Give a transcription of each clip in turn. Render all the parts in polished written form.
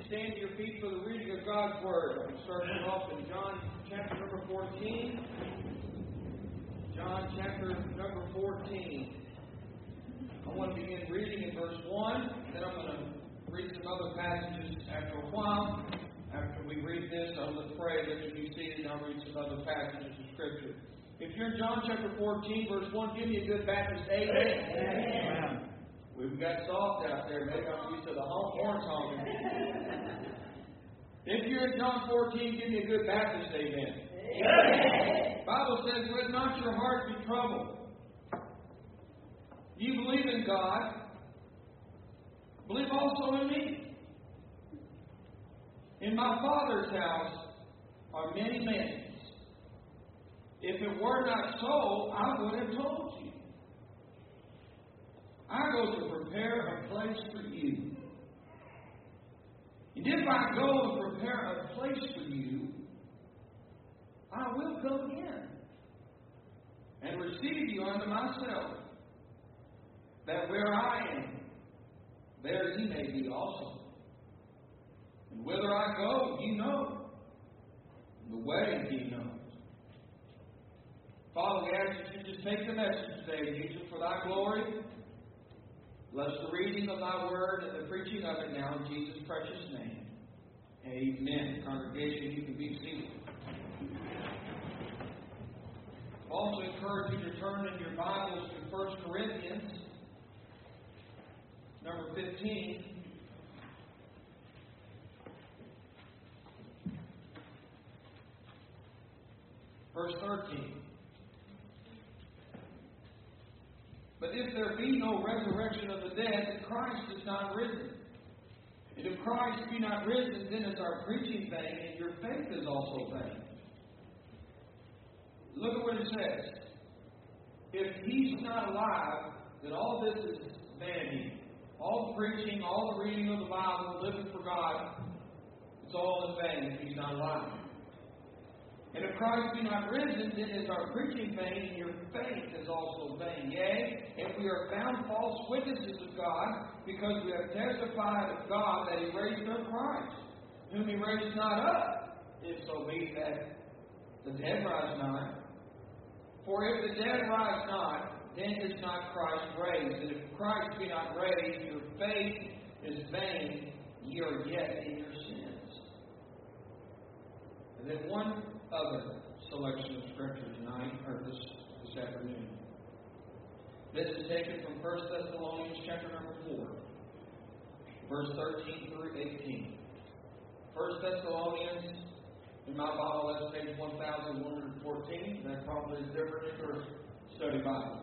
stand to your feet for the reading of God's Word. I'm starting off in John chapter number 14. John chapter number 14. I want to begin reading in verse 1. Then I'm going to read some other passages after a while. After we read this, I'm going to pray that you be seated and I'll read some other passages of Scripture. If you're in John chapter 14, verse 1, give me a good Baptist amen. Amen. We've got soft out there. Maybe I'm used to the horns honking. If you're in John 14, give me a good Baptist amen. Amen. The Bible says, let not your heart be troubled. You believe in God. Believe also in me. In my Father's house are many mansions. If it were not so, I would have told you. I go to prepare a place for you. And if I go and prepare a place for you, I will come again and receive you unto myself, that where I am, there ye may be also. And whither I go, ye know. And the way ye know. Father, we ask that you just take the message today, use it for thy glory. Bless the reading of thy word and the preaching of it now in Jesus' precious name. Amen. Congregation, you can be seated. I also encourage you to turn in your Bibles to 1 Corinthians, number 15. Verse 13. But if there be no resurrection of the dead, then Christ is not risen. And if Christ be not risen, then is our preaching vain, and your faith is also vain. Look at what it says. If He's not alive, then all this is vanity. All the preaching, all the reading of the Bible, living for God, it's all in vain if He's not alive. And if Christ be not risen, then is our preaching vain, and your faith is also vain. Yea, if we are found false witnesses of God, because we have testified of God that He raised up Christ, whom He raised not up, if so be that the dead rise not. For if the dead rise not, then is not Christ raised. And if Christ be not raised, your faith is vain, ye are yet in your sins. And then one other selection of Scripture tonight, or this afternoon. This is taken from 1 Thessalonians chapter number 4, verse 13 through 18. 1 Thessalonians, in my Bible, that's page 1114. That probably is different in your study Bible.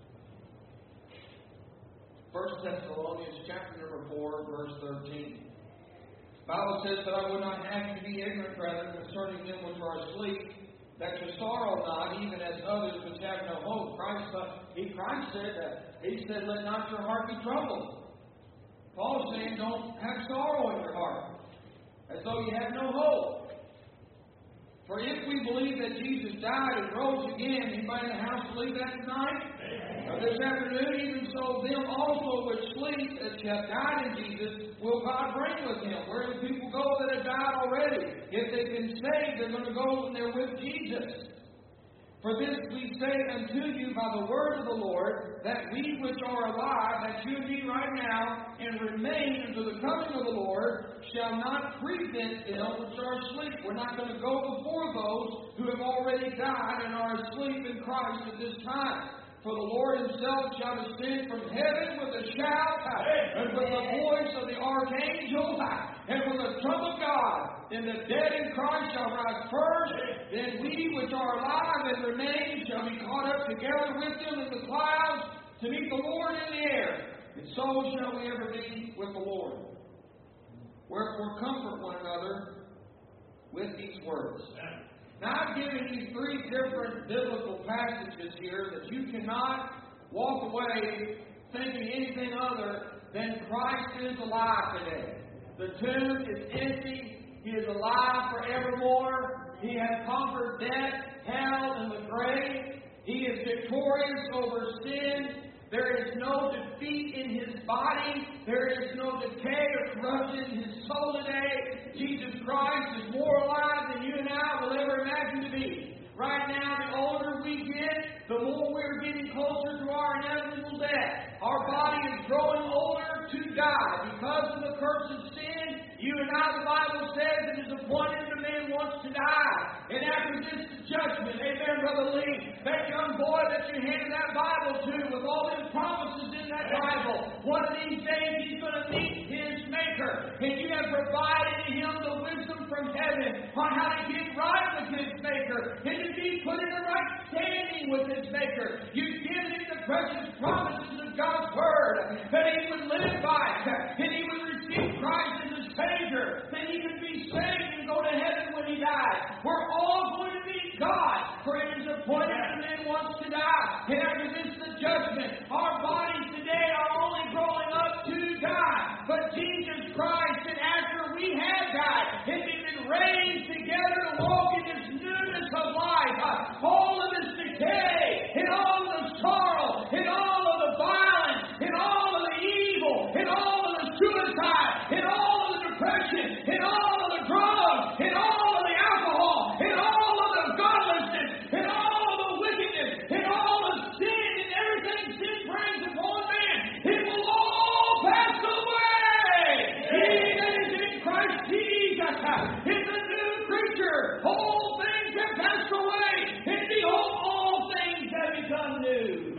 1 Thessalonians chapter number 4, verse 13. The Bible says, but I would not have you to be ignorant, brethren, concerning them which are asleep, that you sorrow not, even as others which have no hope. Christ said that. He said, let not your heart be troubled. Paul's saying, don't have sorrow in your heart, as though you have no hope. For if we believe that Jesus died and rose again, anybody in the house believe that tonight? Or this afternoon, even so, them also which sleep, that have died in Jesus, will God bring with Him. Where do people go that have died already? If they've been saved, they're going to go and they're with Jesus. For this we say unto you by the word of the Lord, that we which are alive, that's you and me right now, and remain unto the coming of the Lord, shall not prevent them which are asleep. We're not going to go before those who have already died and are asleep in Christ at this time. For the Lord Himself shall descend from heaven with a shout, and with the voice of the archangel, and with the trump of God. And the dead in Christ shall rise first. Then we which are alive and remain shall be caught up together with them in the clouds to meet the Lord in the air. And so shall we ever be with the Lord. Wherefore comfort one another with these words. Now, I've given you three different biblical passages here that you cannot walk away thinking anything other than Christ is alive today. The tomb is empty. He is alive forevermore. He has conquered death, hell, and the grave. He is victorious over sin. There is no defeat in His body. There is no decay or corruption in His soul today. curse of sin, you and I, the Bible says, it is appointed that man wants to die. And after this judgment, amen, Brother Lee, that young boy that you handed that Bible to with all his promises in that Bible, one of these days he's going to meet his Maker. And you have provided to him the wisdom from heaven on how to get right with his Maker and to be put in the right standing with his Maker. You've given him the precious promises of God's Word that he would live by, and he would receive Christ as a Savior, that he could be saved and go to heaven when he dies. We're all going to meet God, for it is appointed that man wants to die. And after this, the judgment. Our bodies today are only growing up to die. But Jesus Christ, and after we have died, and we've been raised together to walk in this newness of life, all of this decay, and all of the sorrow, and all of the violence, and all of the evil, and all of the suicide, and all of the depression, and all of the drugs, and all of the alcohol, and all of the godlessness, and all of the wickedness, and all of sin, and everything sin brings upon man, it will all pass away. He that is in Christ Jesus is a new creature. All things have passed away, and behold, all things have become new.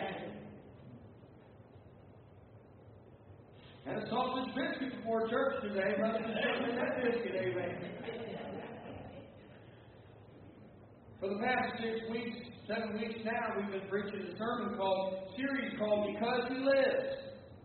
Had a sausage biscuit before church today, brother. That biscuit, amen. For the past 7 weeks now, we've been preaching a series called Because He Lives.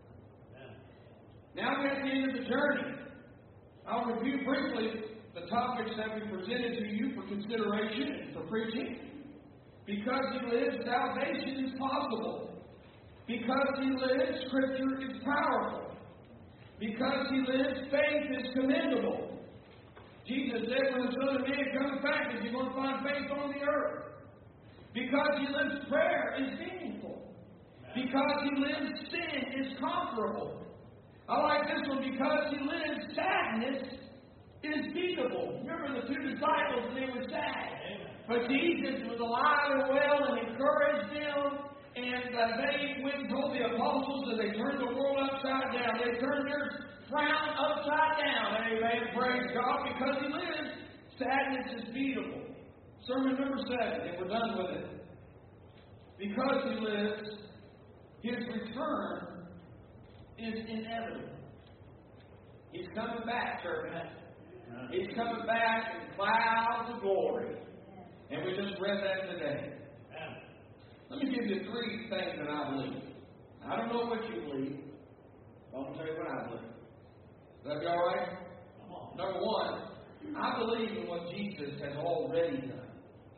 Now we're at the end of the journey. I'll review briefly the topics that we presented to you for consideration and for preaching. Because He lives, salvation is possible. Because He lives, Scripture is powerful. Because He lives, faith is commendable. Jesus said, when the Son of Man comes back, is He going to find faith on the earth? Because He lives, prayer is meaningful. Because He lives, sin is conquerable. I like this one. Because He lives, sadness is beatable. Remember the two disciples, and they were sad. But Jesus was alive and well and encouraged them. And they went and told the apostles that they turned the world upside down. They turned their frown upside down. Amen. Praise God. Because He lives, sadness is beatable. Sermon number 7, and we're done with it. Because He lives, His return is inevitable. He's coming back, church. He's coming back in clouds of glory. And we just read that today. Let me give you 3 things that I believe. I don't know what you believe. I'm going to tell you what I believe. Will that be all right? Number 1, I believe in what Jesus has already done.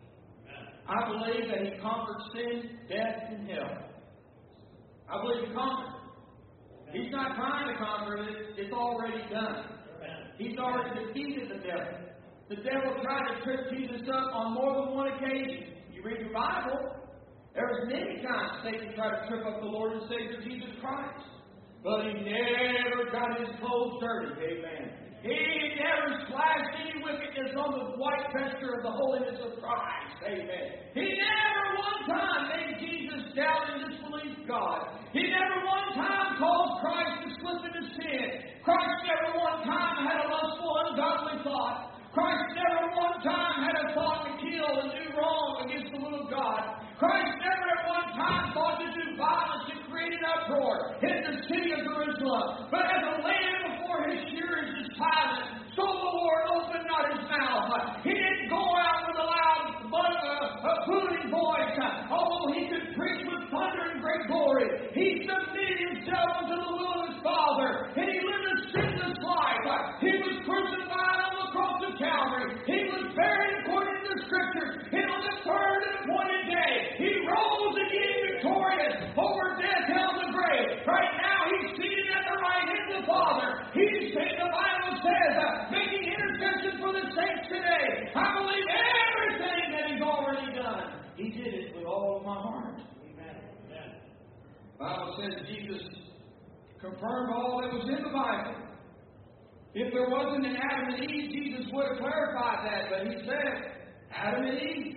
I believe that He conquered sin, death, and hell. I believe He conquered. He's not trying to conquer it. It's already done. He's already defeated the devil. The devil tried to trip Jesus up on more than one occasion. You read your Bible. There was many times Satan tried to trip up the Lord and Savior Jesus Christ. But he never got his clothes dirty. Amen. He never splashed any wickedness on the white vesture of the holiness of Christ. Amen. He never one time made Jesus doubt and disbelieve God. He never one time caused Christ to slip into sin. Christ never one time had a lustful, ungodly thought. Christ never one time had a thought to kill and do wrong against the will of God. Christ never at one time thought to do violence and create an uproar in the city of Jerusalem. But as a lamb before his shearers is silent, so the Lord opened not His mouth. He didn't go out with a loud, booming voice, although He could preach with thunder and great glory. He submitted Himself unto the will of His Father, and He lived a sinless life. He was crucified on the cross of Calvary. He was buried according to the Scriptures, and on the third and appointed day, He rose again victorious over death, hell, and the grave. Right now, He's seated at the right hand of the Father. He's, the Bible says, making intercession for the saints today. I believe everything that He's already done. He did it with all of my heart. Amen. The Bible says Jesus confirmed all that was in the Bible. If there wasn't an Adam and Eve, Jesus would have clarified that, but He said, Adam and Eve.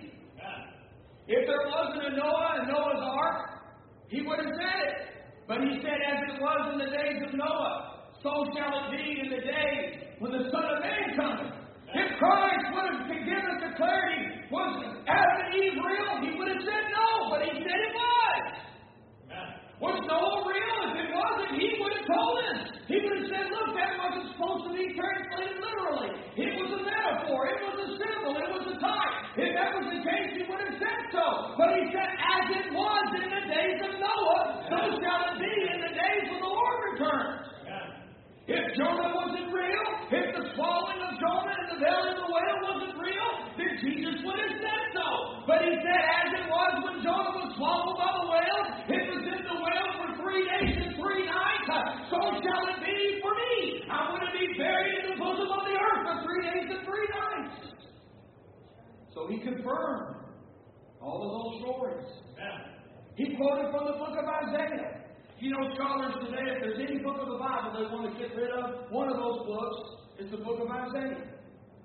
If there wasn't a Noah and Noah's ark, He would have said it. But He said, as it was in the days of Noah, So shall it be in the day when the Son of Man cometh. If Christ would have given us the clarity, was Adam and Eve real? He would have said no, but he said it was. Was Noah real? If it wasn't, he would have told us. He would have said, look, that wasn't supposed to be translated literally. It was a metaphor. It was a symbol. It was a type. If that was the case, he would have said so. But he said, as it was in the days of Noah, so shall it be in the days when the Lord returns. If Jonah wasn't real, if the swallowing of Jonah in the belly of the whale wasn't real, then Jesus would have said so. But he said, as it was when Jonah was swallowed by the whale, it was in the whale for 3 days and 3 nights, so shall it be for me. I'm going to be buried in the bosom of the earth for 3 days and 3 nights. So he confirmed all of those stories. He quoted from the book of Isaiah. You know, scholars today, if there's any book of the Bible they want to get rid of, one of those books is the book of Isaiah.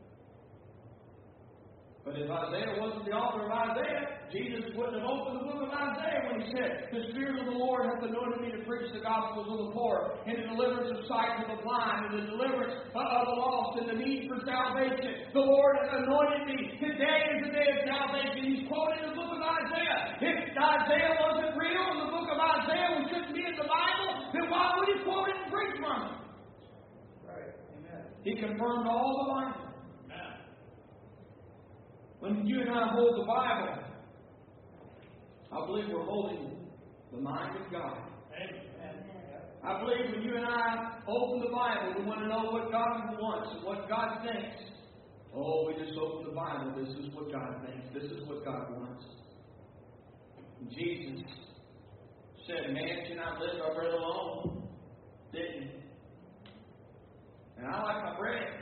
But if Isaiah wasn't the author of Isaiah, Jesus wouldn't have opened the book of Isaiah when he said, the Spirit of the Lord hath anointed me to preach the gospel to the poor, and the deliverance of sight to the blind, and the deliverance of the lost, and the need for salvation. The Lord hath anointed me. Today is the day of salvation. He's quoting the book of Isaiah. If Isaiah wasn't real and the book of Isaiah was shouldn't be in the Bible, then why would he quote it and preach from it? Right. Amen. He confirmed all the Bible. When you and I hold the Bible, I believe we're holding the mind of God. Amen. I believe when you and I open the Bible, we want to know what God wants and what God thinks. Oh, we just open the Bible. This is what God thinks. This is what God wants. And Jesus said, man cannot live by bread alone. Didn't he? And I like my bread.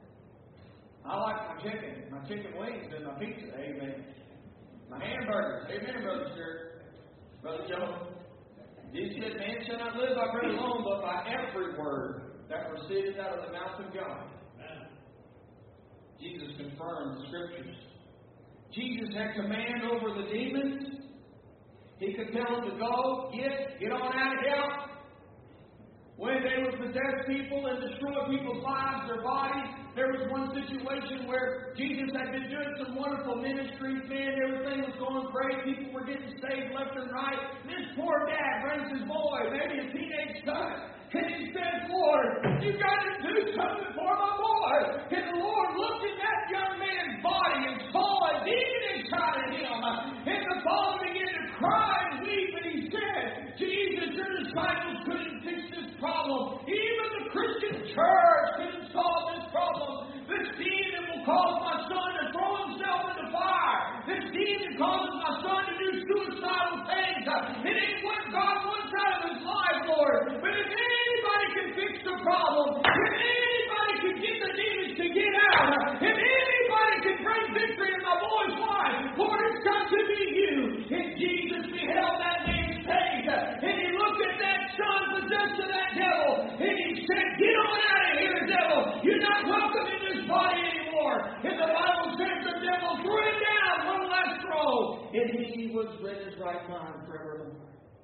I like my chicken wings and my pizza. Amen. My hamburgers. Amen, Brother Stewart. Brother Joe. Jesus said, man shall not live by bread alone, but by every word that proceedeth out of the mouth of God. Amen. Jesus confirmed the Scriptures. Jesus had command over the demons. He could tell them to go, get on out of here. When they would possess people and destroy people's lives, their bodies, there was one situation where Jesus had been doing some wonderful ministries. Man, everything was going great. People were getting saved left and right. This poor dad brings his boy, maybe a teenage son, and he says, Lord, you got to do something for my boy. And the Lord looked at that young man's body and saw a demon inside of him. And the father began to cry and weep, and he said, Jesus, your disciples couldn't fix this problem. Even the Christian church couldn't solve this problem. This demon will cause my son to throw himself in the fire. This demon causes my son to do suicidal things. It ain't what God wants out of his life, Lord. But if anybody can fix the problem, if anybody can get the demons to get out, if anybody can bring victory in my boy's life, Lord, it's got to be you. And Jesus beheld that man's face, and he looked at that son possessed of that devil, and he said, get on out of here, devil. You're not welcome in this body anymore. And the Bible says the devil threw him down one last throw, and he was in his right mind forevermore.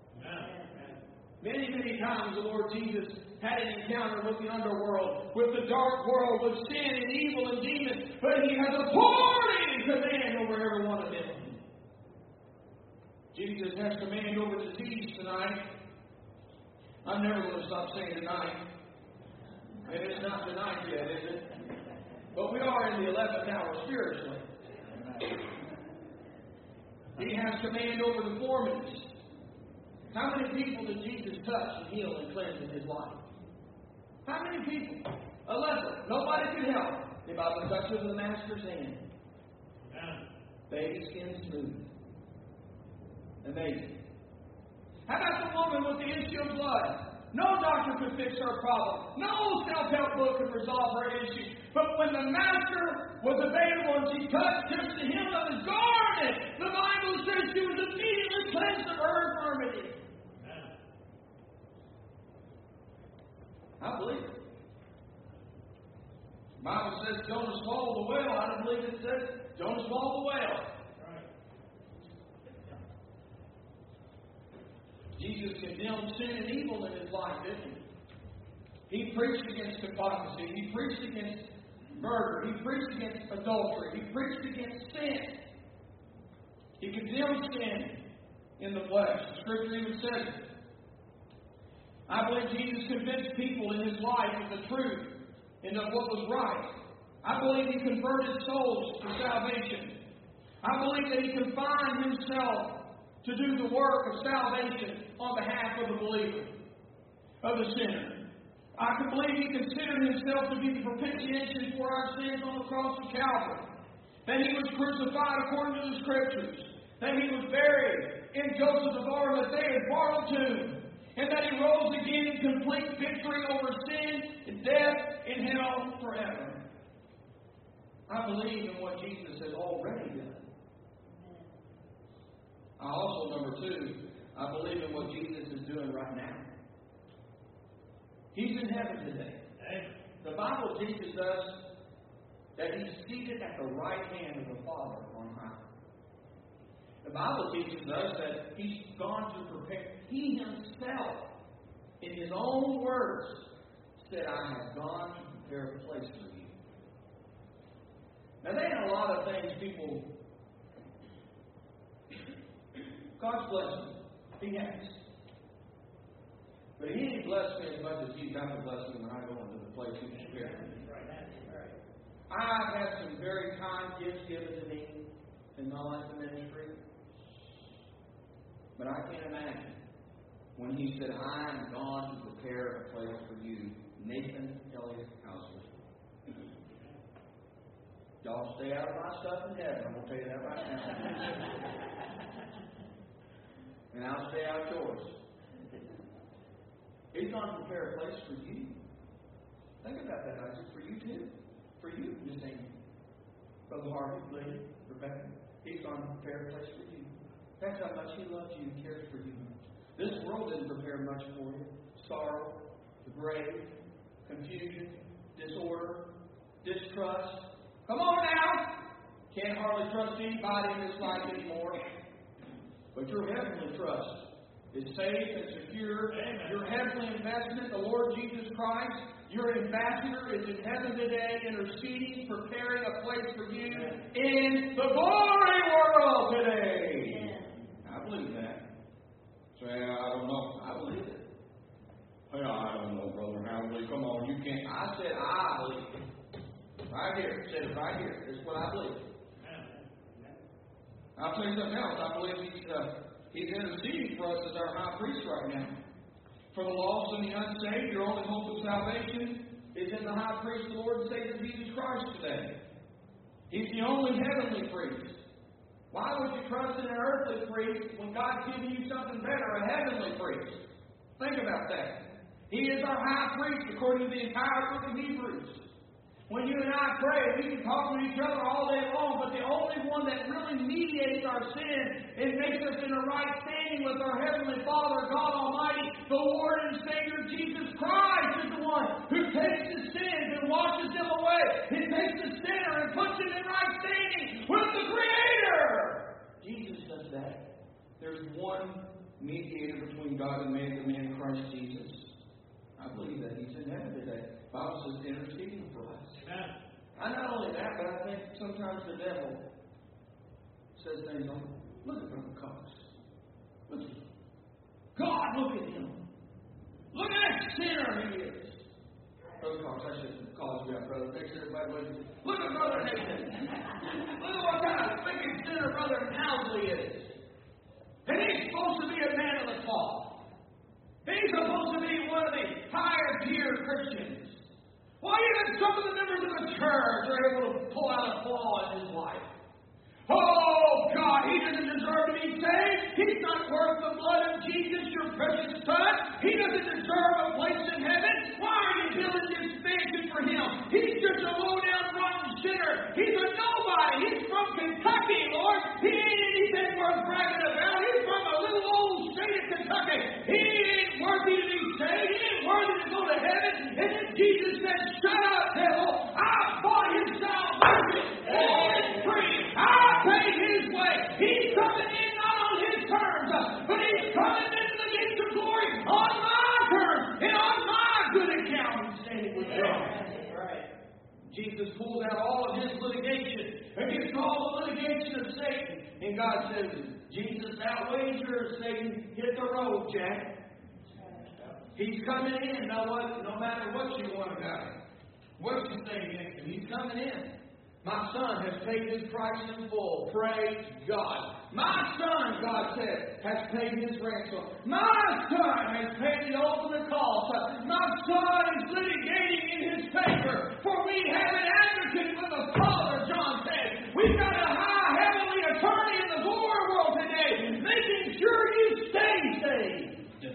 Many, many times the Lord Jesus had an encounter with the underworld, with the dark world, with sin and evil and demons, but he has authority and command over every one of them. Jesus has command over disease tonight. I'm never going to stop saying tonight. And it's not tonight yet, is it? But we are in the 11th hour spiritually. He has command over deformities. How many people did Jesus touch and heal and cleanse in his life? How many people? 11. Nobody could help. The Bible touches the Master's hand. Baby skin smooth. Amazing. How about the woman with the issue of blood? No doctor could fix her problem. No self-help book could resolve her issue. But when the Master was available and she touched just the hem of his garment, the Bible says she was immediately cleansed of her infirmity. I believe it. The Bible says Jonah swallowed the whale. I don't believe it says Jonah swallowed the whale. Jesus condemned sin and evil in his life, didn't he? He preached against hypocrisy. He preached against murder. He preached against adultery. He preached against sin. He condemned sin in the flesh. The Scripture even says it. I believe Jesus convinced people in His life of the truth and of what was right. I believe He converted souls to salvation. I believe that He confined Himself to do the work of salvation on behalf of the believer, of the sinner. I can believe He considered Himself to be the propitiation for our sins on the cross of Calvary. That He was crucified according to the Scriptures. That He was buried in Joseph of Arimathea's borrowed tomb. And that He rose again in complete victory over sin and death and hell forever. I believe in what Jesus has already done. I also, number two, I believe in what Jesus is doing right now. He's in heaven today. The Bible teaches us that He's seated at the right hand of the Father on high. The Bible teaches us that He's gone to prepare. He Himself, in His own words, said, I have gone to prepare a place for you. Now, there ain't a lot of things people... God's blessed me. He has. But He ain't blessed me as much as He's got to bless me when I go into the place He's prepared. I've had some very kind gifts given to me in my life of ministry. But I can't imagine when He said, I am gone to prepare a place for you, Nathan Elliott Housley. Y'all stay out of my stuff in heaven. I'm going to tell you that right now. And I'll stay out yours. He's gone to prepare a place for you. Think about that, Isaac. For you too. For you, just saying. Brother Harvey, Lee, Rebecca. He's gone to prepare a place for you. That's how much He loves you and cares for you. This world didn't prepare much for you. Sorrow, the grave, confusion, disorder, distrust. Come on now! Can't hardly trust anybody in this life anymore. But your heavenly trust is safe and secure. Amen. Your heavenly investment, the Lord Jesus Christ, your ambassador, is in heaven today, interceding, preparing a place for you in the glory world today. Amen. I believe that. Say, I don't know. I believe it. Well, I don't know, Brother Howley. Come on, you can't. I said I believe it. Right here. I said it right here. This is what I believe. I'll tell you something else. I believe He's interceding for us as our high priest right now. For the lost and the unsaved, your only hope of salvation is in the high priest, the Lord and Savior Jesus Christ today. He's the only heavenly priest. Why would you trust in an earthly priest when God's giving you something better, a heavenly priest? Think about that. He is our high priest according to the entire book of Hebrews. When you and I pray, we can talk to each other all day long, but the only one that really mediates our sin and makes us in a right standing with our Heavenly Father, God Almighty, the Lord and Savior Jesus Christ, is the one who takes the sins and washes them away. He takes the sinner and puts him in right standing with the Creator. Jesus does that. There's one mediator between God and man, the man Christ Jesus. I believe that He's in heaven today. The Bible says interceding for us. And not only that, but I think sometimes the devil says things like, look at Brother Cox. Look at him. God, look at him. Look at that sinner he is. Brother Cox, I shouldn't call you out, brother. Make sure everybody looks at you. Look at Brother Nathan. Look at what kind of wicked sinner Brother Housley is. And he's supposed to be a man of the cloth. He's supposed to be one of the higher tier Christians. Why, even some of the members of the church are able to pull out a flaw in his life. Oh, God, he doesn't deserve to be saved. He's not worth the blood of Jesus, your precious Son. He doesn't deserve a place in heaven. Why are you building this mansion for him? He's just a low-down, rotten sinner. He's a nobody. He's from Kentucky, Lord. He ain't anything worth bragging about. He's from a little old state of Kentucky. He ain't worthy to be saved. He ain't worthy to go to heaven. And then Jesus said, shut up, devil. I bought his salvation. All is free. I paid his way. He's coming in not on his terms, but he's coming into the gates of glory on my terms and on my good account. Jesus pulls out all of his litigation against all the litigation of Satan. And God says, Jesus, that wager, Satan, hit the road, Jack. He's coming in, no matter what you want about him. What you say against him, he's coming in. My son has paid his price in full. Praise God. My son, God said, has paid his ransom. My son has paid the ultimate cost. My son is litigating in his favor. For we have an advocate with the Father, John said. We've got a high heavenly attorney in the glory world today, making sure you stay saved.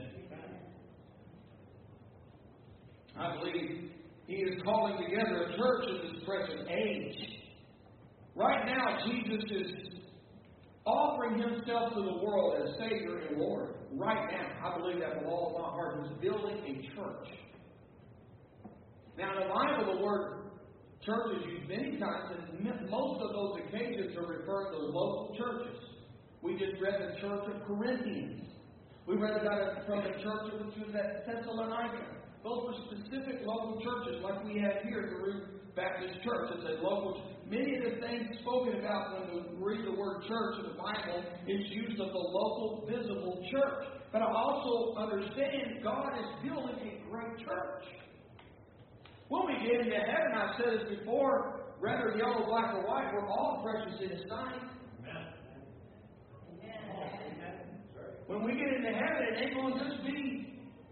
I believe he is calling together a church in this present age. Right now, Jesus is offering himself to the world as Savior and Lord. Right now, I believe that with all of my heart. He's building a church. Now, in the Bible, the word church is used many times, and most of those occasions are referring to local churches. We just read the church of Corinthians. We read about it from the church which was at Thessalonica. Those were specific local churches like we have here at the Root Baptist Church. It's a local church. Many of the things spoken about when we read the word church in the Bible is used of the local, visible church. But I also understand God is building a great church. When we get into heaven, I've said this before, whether yellow, black, or white, we're all precious in His sight. Amen. When we get into heaven, it ain't going to just be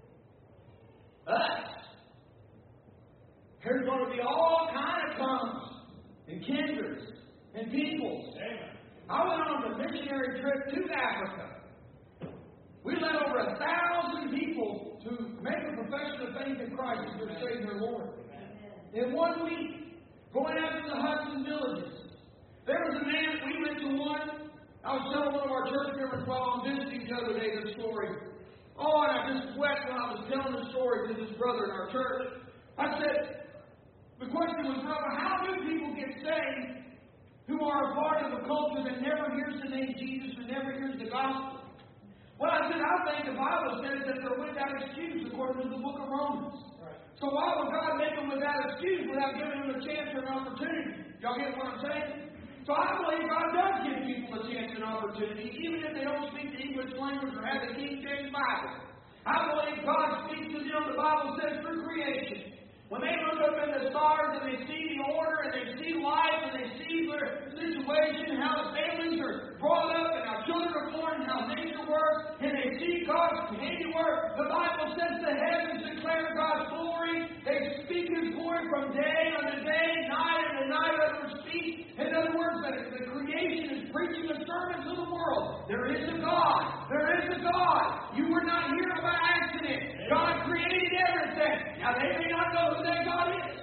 us. There's going to be all kind of tongues and kindreds and peoples. Amen. I went on a missionary trip to Africa. We led over 1,000 people to make a profession of faith in Christ as their Savior and Lord. Amen. In 1 week, going out to the huts and villages. There was a man, we went to one. I was telling one of our church members while on visiting the other day this story. Oh, and I just wept when I was telling the story to this brother in our church. I said, the question was, brother, how do people get saved who are a part of a culture that never hears the name Jesus or never hears the gospel? Well, I said, I think the Bible says that they're without excuse according to the book of Romans. Right. So why would God make them without excuse without giving them a chance or an opportunity? Y'all get what I'm saying? So I believe God does give people a chance and opportunity, even if they don't speak the English language or have the King James Bible. I believe God speaks to them, the Bible says, through creation. When they look up in the stars and they see the order and they see life and they see their situation, how the families are brought up and how children are born and how nature works, and they see God's handiwork, the Bible says the heavens declare God's glory. They speak His glory from day unto day, night unto night under speak. In other words, the creation is preaching a sermon to the world. There is a God. There is a God. You were not here by accident. God created everything. Now, they may not know who that God is.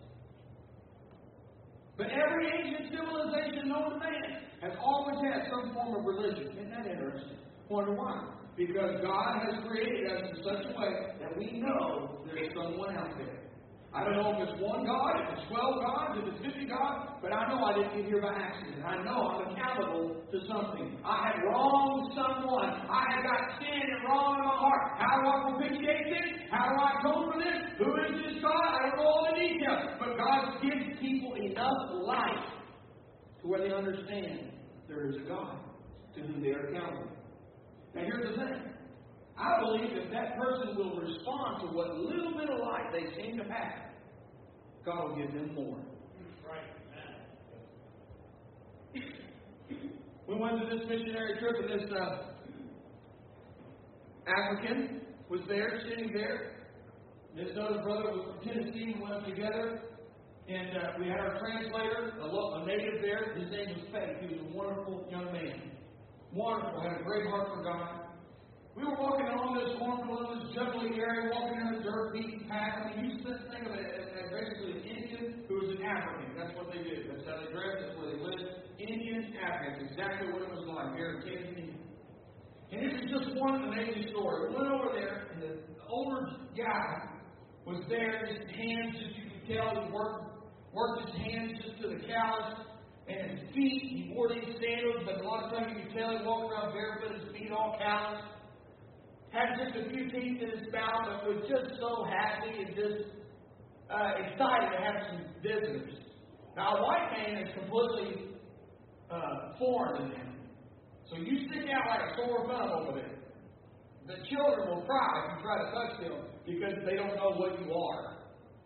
But every ancient civilization known to man has always had some form of religion. Isn't that interesting? Wonder why? Because God has created us in such a way that we know there's someone out there. I don't know if it's one God, if it's 12 gods, if it's 50 gods, but I know I didn't get here by accident. I know I'm accountable to something. I had wronged someone. I had got sin and wrong in my heart. How do I propitiate this? How do I atone for this? Who is this God? I don't know all the details. But God gives people enough life to where they understand there is a God to whom they are accountable. Now here's the thing. I believe if that person will respond to what little bit of life they seem to have, God will give them more. Right. We went to this missionary trip, and this African was there, sitting there. This other brother was from Tennessee. We went together, and we had our translator, a native there. His name was Faith. He was a wonderful young man. Wonderful, had a great heart for God. We were walking along this cornfield, this juggling area, walking in a dirt beaten path. I mean, you just think of it as basically an Indian who was an African. That's what they did. That's how they dressed. That's where they lived. Indian Africans. Exactly what it was like here in Tennessee. And this is just one amazing story. We went over there, and the older guy was there. His hands, just you could tell, he worked his hands just to the callus. And his feet, he wore these sandals, but a lot of times you could tell he walked around barefoot, his feet all calloused. Had just a few teeth in his mouth, but was just so happy and just excited to have some visitors. Now, a white man is completely foreign to them. So you stick out like a sore thumb over there. The children will cry if you try to touch them because they don't know what you are.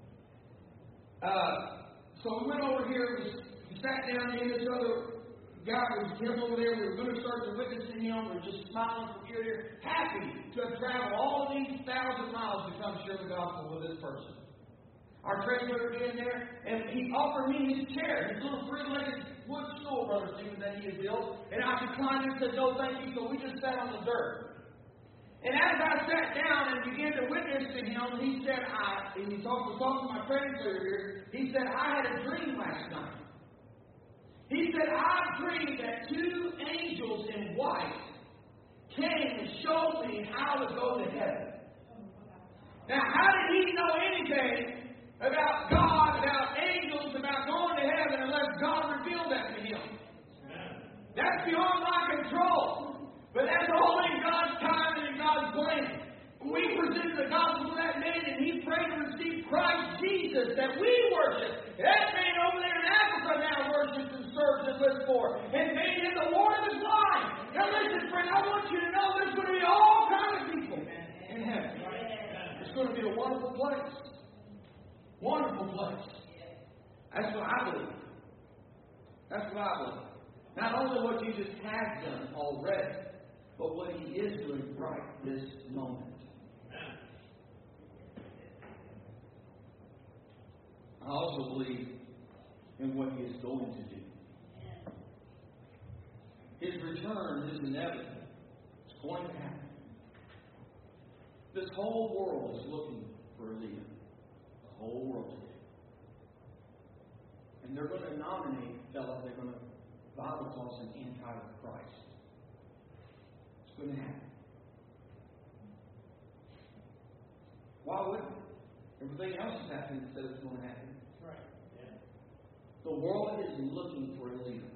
So we went over here, we sat down, and this other guy was him over there. We were going to start to witness to him. We were just smiling from ear to ear, happy to have traveled all of these 1,000 miles to come share the gospel with this person. Our treasurer being there, and he offered me his chair, his little three-legged wood stool, Brother Stephen, that he had built. And I declined and said, no, thank you. So we just sat on the dirt. And as I sat down and began to witness to him, he said, and he was talking to my translator here, he said, I had a dream last night. He said, I dreamed that two angels in white came and showed me how to go to heaven. Now, how did he know anything about God, about angels, about going to heaven unless God revealed that to him? That's beyond my control. But that's all in God's time and in God's plan. We presented the gospel to that man, and he prayed to receive Christ Jesus that we worship. That man over there in Africa now worships and serves and lives for, and made him the Lord of his life. Now listen, friend, I want you to know there's going to be all kinds of people in heaven. It's going to be a wonderful place. Wonderful place. That's what I believe. That's what I believe. Not only what Jesus has done already, but what He is doing right this moment. I also believe in what He is going to do. His return is inevitable. It's going to happen. This whole world is looking for a leader. The whole world is. And they're going to nominate a fellow they're going to, the Bible calls him Antichrist. It's going to happen. Why wouldn't it? Everything else is happening instead of it's going to happen. Right. Yeah. The world is looking for a leader.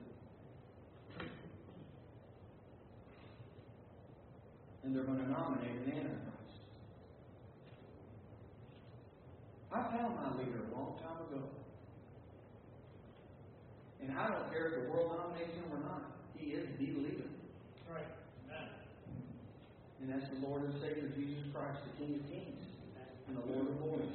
And they're going to nominate an Antichrist. I found my leader a long time ago. And I don't care if the world nominates him or not. He is the leader. Right. Amen. And that's the Lord and Savior Jesus Christ, the King of Kings and the Lord of Lords.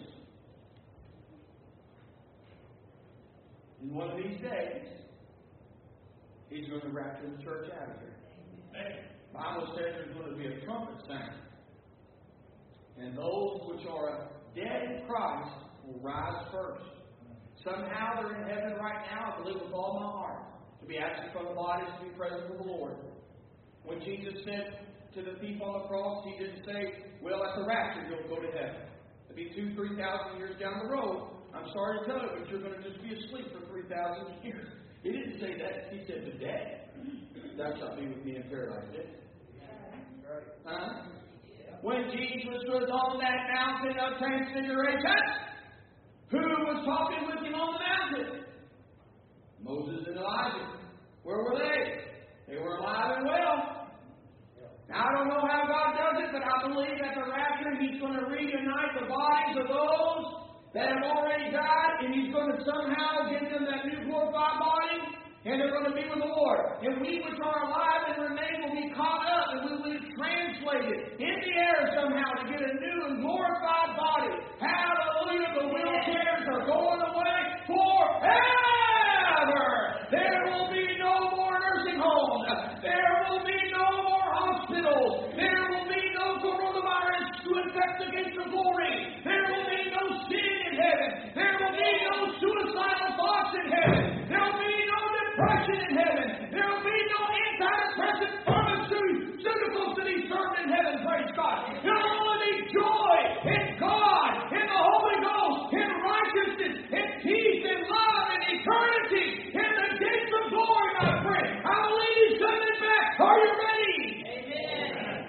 And one of these days, He's going to rapture the church out of here. Amen. The Bible says there's going to be a trumpet sound. And those which are dead in Christ will rise first. Somehow they're in heaven right now, I believe with all my heart, to be absent from the bodies, to be present with the Lord. When Jesus said to the thief on the cross, He didn't say, well, at the rapture you'll go to heaven. It'll be 2,000-3,000 years down the road. I'm sorry to tell you, but you're going to just be asleep for 3,000 years. He didn't say that. He said the dead. Thou shalt be with me in paradise, didn't he? Huh? When Jesus was on that mountain of transfiguration, who was talking with Him on the mountain? Moses and Elijah. Where were they? They were alive and well. Now, I don't know how God does it, but I believe at the rapture He's going to reunite the bodies of those that have already died, and He's going to somehow give them that new glorified body, and they're going to be with the Lord. And we which are alive and remain will be caught up, and we will be translated in the air somehow to get a new and glorified body. Hallelujah! The wheelchairs are going away forever. There will be no more nursing homes. There will be no more hospitals. There will be no coronavirus to infect against the glory. There will be no sin in heaven. There will be no suicidal thoughts in heaven. There will be no depression in heaven. There will be no antidepressant pharmaceuticals to be served in heaven, praise God. There will only be joy in God, in the Holy Ghost, in righteousness, in peace, in love, in eternity, in the gates of glory, my friend. I believe He's coming back. Are you ready? Amen.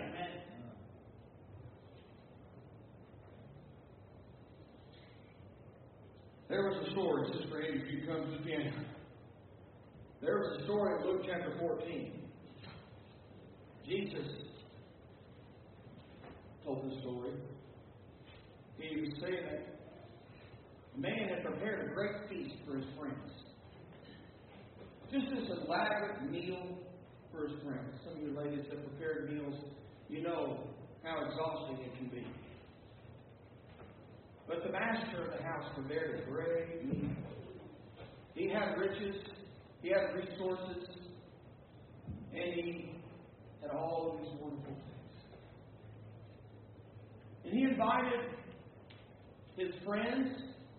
There was a story, Sister Amy, if you come to the piano. There was a story in Luke chapter 14. Jesus told the story. He was saying that the man had prepared a great feast for his friends. Just this elaborate meal for his friends. Some of you ladies have prepared meals. You know how exhausting it can be. But the master of the house prepared a great meal. He had riches, he had resources, and he had all of these wonderful things. And he invited his friends,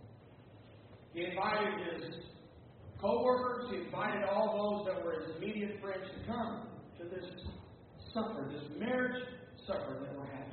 he invited his co-workers, he invited all those that were his immediate friends to come to this supper, this marriage supper that we're having.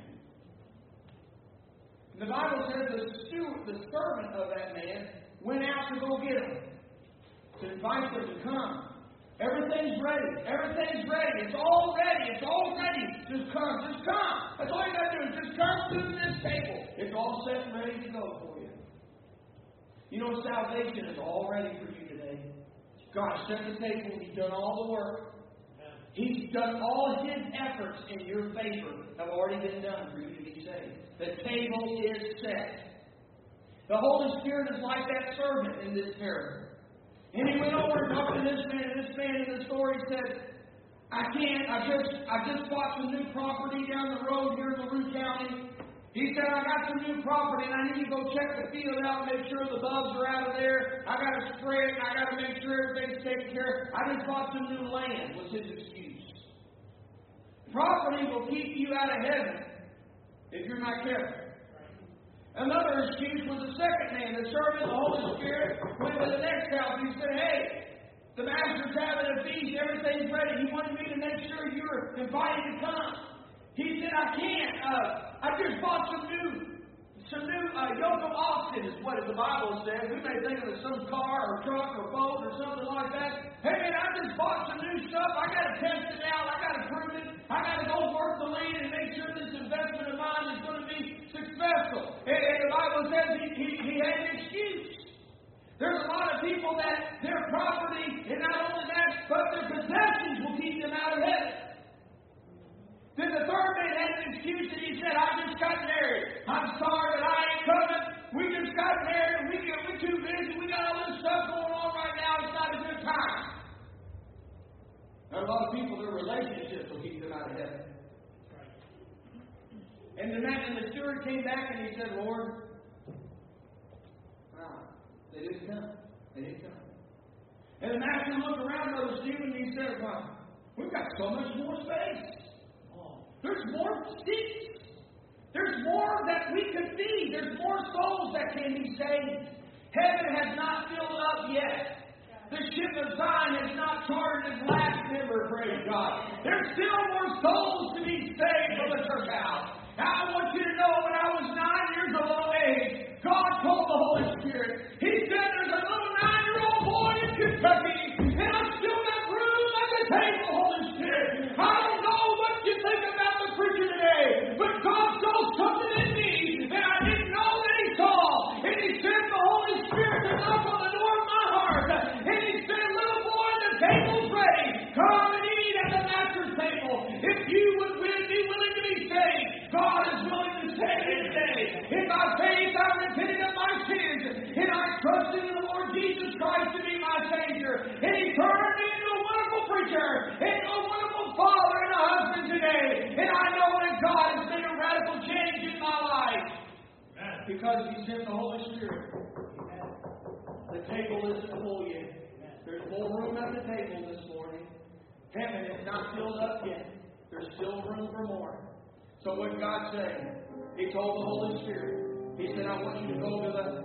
And the Bible says the servant of that man went out to go get them, to invite them to come. Everything's ready. Everything's ready. It's all ready. It's all ready. Just come. Just come. That's all you got to do is just come to this table. It's all set and ready to go for you. You know, salvation is all ready for you today. God set the table. He's done all the work. He's done all His efforts in your favor have already been done for you to be saved. The table is set. The Holy Spirit is like that servant in this parable. And he went over and talked to this man, and this man in the story said, I just bought some new property down the road here in LaRue County. He said, I got some new property, and I need to go check the field out, make sure the bugs are out of there. I got to spray it, and I got to make sure everything's taken care of. I just bought some new land, was his excuse. Property will keep you out of heaven if you're not careful. Another excuse was the second man, the servant of the Holy Spirit, went to the next house. He said, hey, the master's having a feast, everything's ready. He wanted me to make sure you're invited to come. He said, I can't. I just bought some new yoke of oxen, is what the Bible says. We may think of it as some car or truck or boat or something like that. Hey, man, I just bought some new stuff. I got to test it out. I got to prove it. I got to go work the land and make sure this investment of mine is going to be successful. And the Bible says he had an excuse. There's a lot of people that their property, and not only that, but their possessions will keep them out of heaven. Then the third man had an excuse and he said, I just got married. I'm sorry, but I ain't coming. We just got married and we're too busy. We got all this stuff going on right now. It's not a good time. There are a lot of people, their relationships will keep them out of heaven. And the steward came back and he said, Lord, they didn't come. They didn't come. And the master looked around Brother Stephen and he said, well, we've got so much more space. There's more seats. There's more that we could feed. There's more souls that can be saved. Heaven has not filled up yet. The ship of Zion has not chartered its last member, praise God. There's still more souls to be saved from the church house. Now I want you to know, when I was 9 years of age, God told the Holy Spirit, He said there's a little 9-year-old boy in Kentucky, and I've still got room at the table, Holy Spirit. I don't know what you think about the preacher today, but God saw something in me that I didn't know that He saw. And He sent the Holy Spirit to knock on the door of my heart. And He said, little boy, the table's ready. Come and eat at the master's table. If you would be willing to be saved, God is willing to save you today. In my faith, I repented of my sins, and I trusted in the Lord Jesus Christ to be my Savior. And He turned me into a wonderful preacher, and a wonderful father and a husband today. And I know that God has made a radical change in my life. Amen. Because He sent the Holy Spirit. Amen. The table isn't full yet. There's more room at the table this morning. Heaven is not filled up yet. There's still room for more. So what did God say? He told the Holy Spirit. He said, I want you to go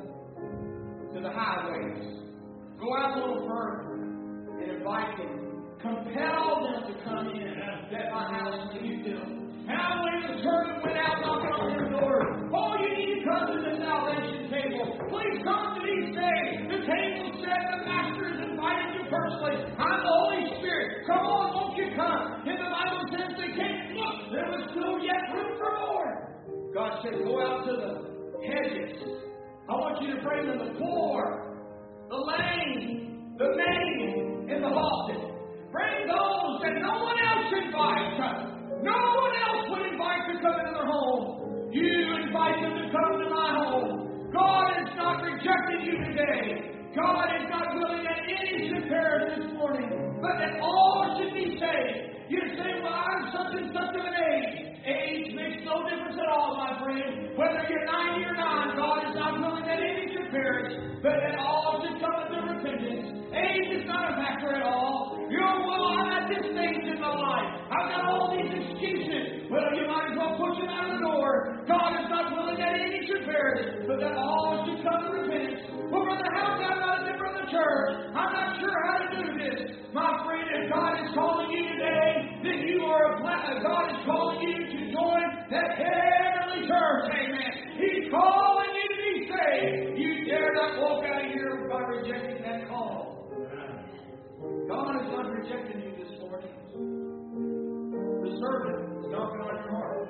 to the highways. Go out a little further and invite them. Compel them to come in that my house please them. And I believe the servant went out knocking on their doors. Oh, you need to come to the salvation table. Please come to be saved. The table said the Master is invited you personally. I'm the Holy Spirit. Come on, won't you come? And the Bible says they came. Look, there was still yet room for more. God said, go out to the hedges. I want you to bring them the poor, the lame, the maimed, and the halted. Bring those that no one else invites. No one else would invite to come into their home. You invite them to come to my home. God is not rejecting rejected you today. God is not willing that any should perish this morning, but that all should be saved. You say, well, I'm such and such of an age. Age makes no difference at all, my friend. Whether you're 90 or not, God is not willing that any should perish, but that all should come into repentance. Age is not a factor at all. You're, well, I'm at this stage in my life. I've got all these excuses. Well, you might as well push them out of the door. God is not willing that any should perish, but that all should come to repentance. Well, Brother, how come I'm not a member of the church? I'm not sure how to do this. My friend, if God is calling you today, then you are God is calling you to join that heavenly church. Amen. He's calling you to be saved. You dare not walk out of here by rejecting that call. God is not rejecting you this morning. The servant is knocking on your heart.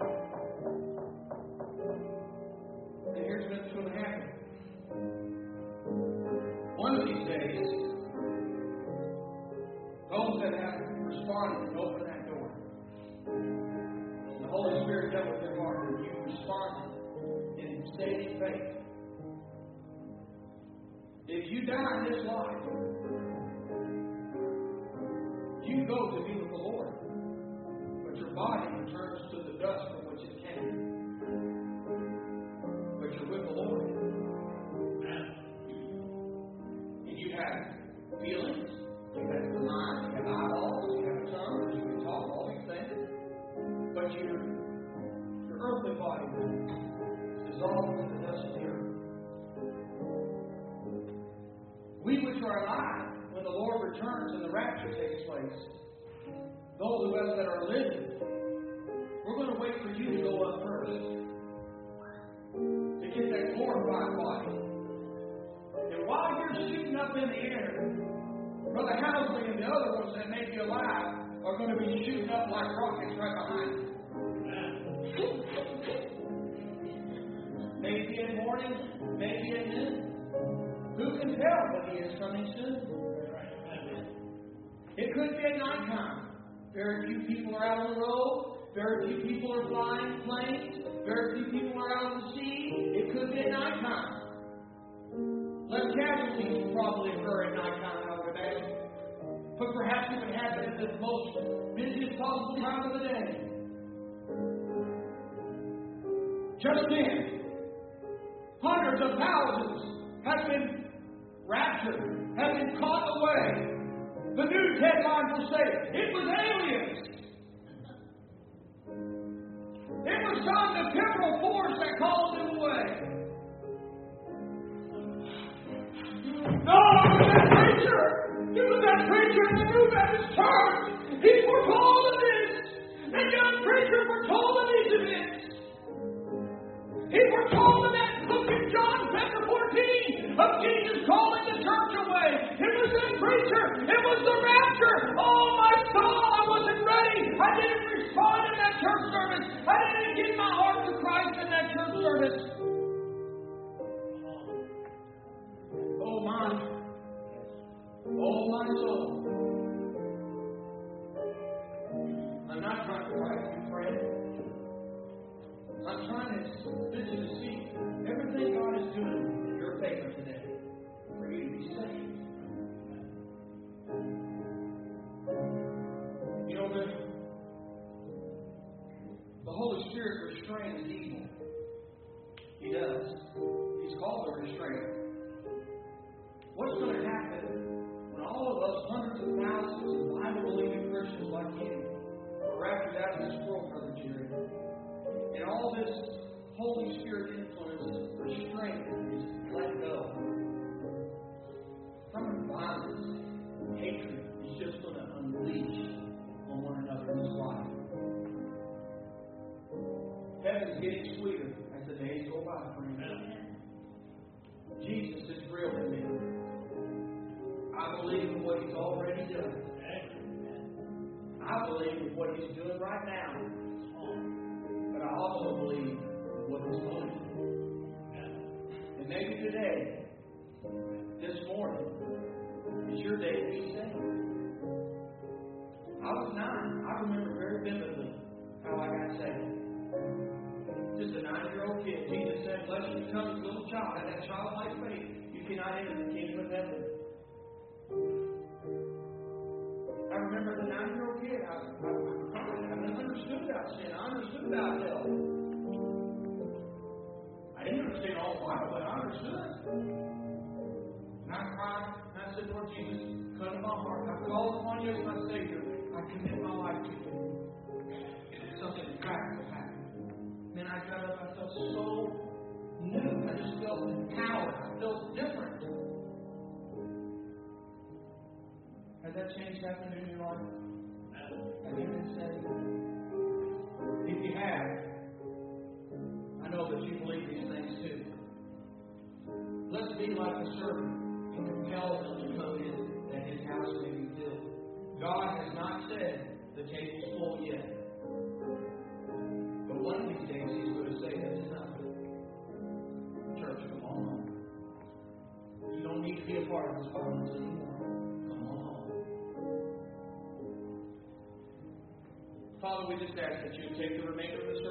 And here's what's going to happen. One of these days, those that have responded and opened that door, the Holy Spirit dealt with their heart, and you responded in saving faith. If you die in this life, you go to be with the Lord, but your body returns to the dust from which it came. But you're with the Lord. And you have feelings, you have a mind, you have eyeballs, you have a tongue, you can talk, all these things. But your earthly body is dissolved in the dust of the earth. We which are alive, when the Lord returns and the rapture takes place, those of us that are living, we're going to wait for you to go up first to get that glorified body. And while you're shooting up in the air, Brother Housley and the other ones that may be alive are going to be shooting up like rockets right behind you. Maybe in the morning, maybe at noon. Who can tell when He is coming soon? It could be at nighttime. Very few people are out on the road. Very few people are flying planes. Very few people are out on the sea. It could be at nighttime. Less casualties will probably occur at nighttime, I would imagine. But perhaps it would happen at the most busiest possible time of the day. Just then, hundreds of thousands have been raptured, have been caught away. The news headlines will say, it was aliens. It was some temporal force that called them away. No, it was that preacher. It was that preacher in the New Baptist church. He foretold of this. That young preacher foretold of these events. He foretold of that book in John chapter 14 of Jesus calling the church away. It was that preacher. It was the rapture. Oh, my soul, I wasn't ready. I didn't respond in that church service. I didn't give my heart to Christ in that church service. Oh, my soul. I'm not trying to write you, friend. I'm trying to visit to see everything God is doing in your favor today for you to be saved. You know, the Holy Spirit restrains evil. He does. He's called to restrain. What's going to happen when all of us, hundreds of thousands of Bible-believing Christians like you, are raptured out of this world, Brother Jerry, and all this Holy Spirit influence, restraint is let go? From violence, hatred is just going to unleash on one another in this life. Heaven's getting sweeter as the days go by, friend. Jesus is real to me. I believe in what He's already done. I believe in what He's doing right now. But I also believe in what He's going to do. And maybe today, this morning, is your day to be saved. I was 9. I remember very vividly how I got saved. Just a 9-year-old kid. Jesus said, unless you become a little child, have that childlike faith. cannot enter the kingdom of heaven. I remember as a 9-year-old kid, I understood about sin. I understood about hell. I didn't understand all the Bible, but I understood. And I cried, and I said, Lord Jesus, come to my heart. I call upon you as my Savior. I commit my life to you. And something practical happened. Man, I got up, I felt so new. I just felt empowered. I felt different. Has that change happened in your life? Have you been saved? If you have, I know that you believe these things too. Let's be like the servant and compel him to come in, that his house may be filled. God has not said the table's full yet. But one of these days He's going to say, that's enough. Church, come on home. You don't need to be a part of this violence anymore. Come on home. Father, we just ask that you take the remainder of the service.